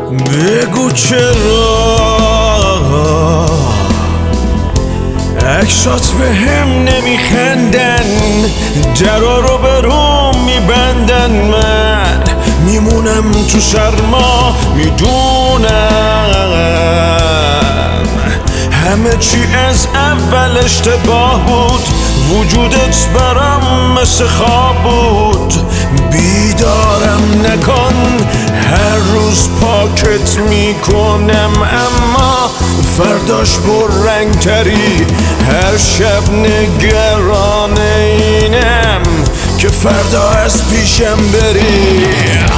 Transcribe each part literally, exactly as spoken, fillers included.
بگو چرا عکسات به هم نمیخندن، درا رو به روم میبندن، من میمونم تو سرما میدونم همه چی از اول اشتباه بود، وجودت برام مثل خواب بود. بیدارم نکن، هر روز پاکت میکنم اما فرداش پر رنگ تری. هر شب نگران اینم که فردا از پیشم بری.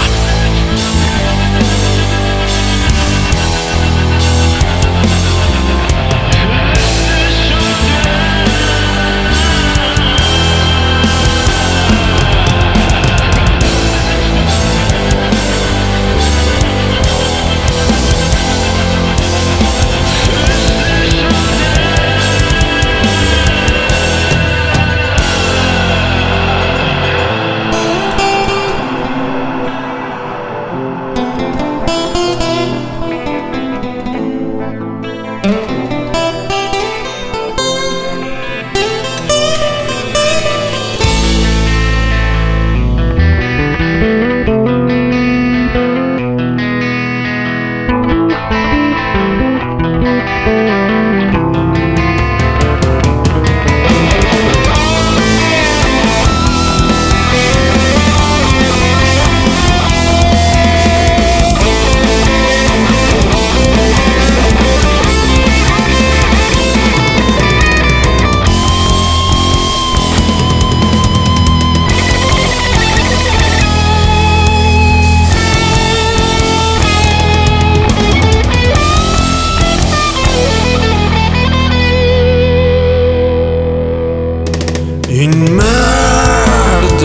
این مرد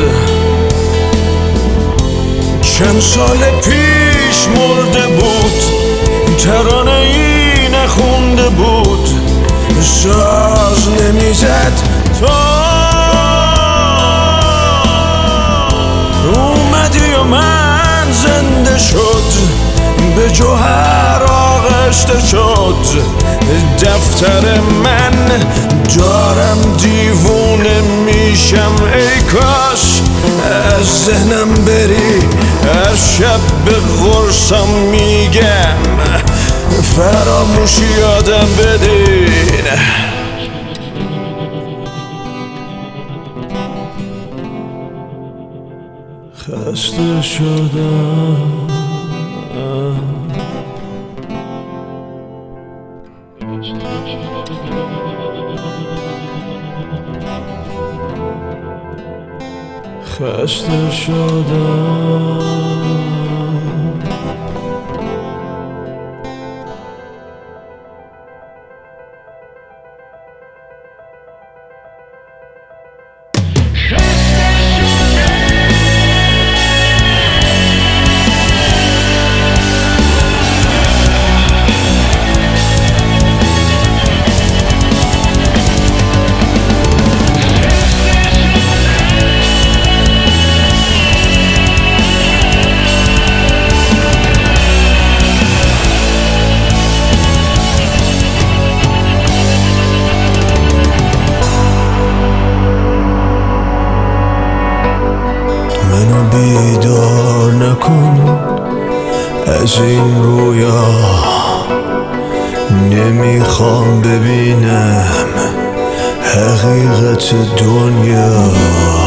چند سال پیش مرده بود، ترانه ای نخونده بود، ساز نمیزد تا اومدی و من زنده شد، به جوهر آغشته شد دفتر من. دارم دیوونه میشم، ای کاش از ذهنم بری. هر شب به قرصم میگم فراموشی یادم بدین. خسته شدم، خسته شدم. منو بیدار نکن از این رویا، نمیخوام ببینم حقیقت دنیا.